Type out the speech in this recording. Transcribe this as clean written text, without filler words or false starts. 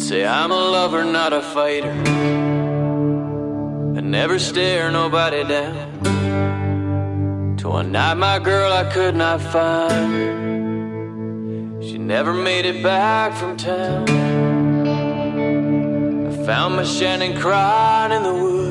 say I'm a lover, not a fighter. I never stare nobody down. Till one night my girl I could not find. She never made it back from town. I found my Shannon crying in the woods.